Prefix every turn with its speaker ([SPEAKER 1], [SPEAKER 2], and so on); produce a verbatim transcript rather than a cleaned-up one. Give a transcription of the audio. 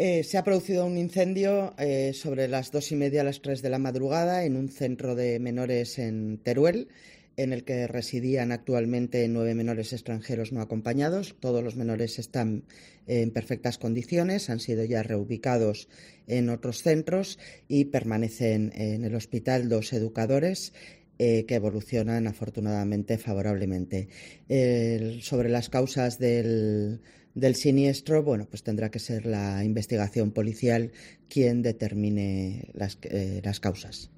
[SPEAKER 1] Eh, se ha producido un incendio eh, sobre las dos y media a las tres de la madrugada en un centro de menores en Teruel, en el que residían actualmente nueve menores extranjeros no acompañados. Todos los menores están en perfectas condiciones, han sido ya reubicados en otros centros y permanecen en el hospital dos educadores eh, que evolucionan afortunadamente favorablemente. Eh, sobre las causas del, del siniestro, bueno, pues tendrá que ser la investigación policial quien determine las, eh, las causas.